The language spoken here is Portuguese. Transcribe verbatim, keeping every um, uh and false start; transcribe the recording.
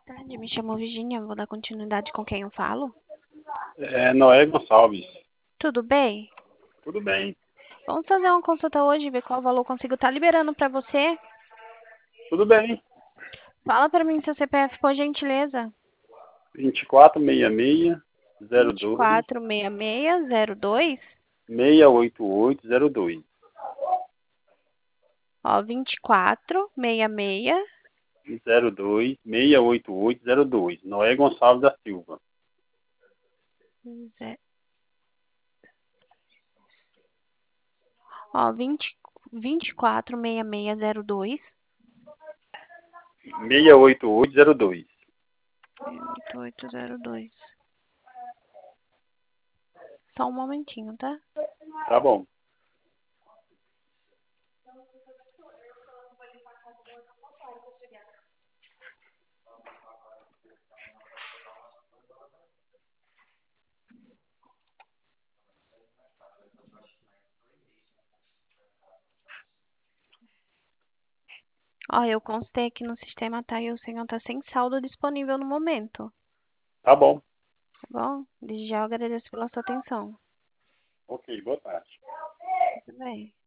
tarde, me chamo Virginia, vou dar continuidade com quem eu falo. É, Noé Gonçalves. Tudo bem? Tudo bem, Vamos fazer uma consulta hoje, ver qual valor eu consigo estar liberando para você. tudo bem. Fala para mim seu C P F, por gentileza. vinte e quatro, sessenta e seis, zero dois, vinte e quatro, sessenta e seis, zero dois. seis oito oito, zero dois. Ó, vinte e quatro, sessenta e seis. zero dois, seis oito oito, zero dois. Noé Gonçalves da Silva. Zé- Ó, vinte, vinte e quatro, sessenta e seis, zero dois. seis oito oito, zero dois. oito oito zero dois. Só um momentinho, tá? Tá bom. Ó, eu constei aqui no sistema, tá? E o senhor tá sem saldo disponível no momento, Tá bom. tá bom? Desde já eu agradeço pela sua atenção. Ok, boa tarde. Tudo bem.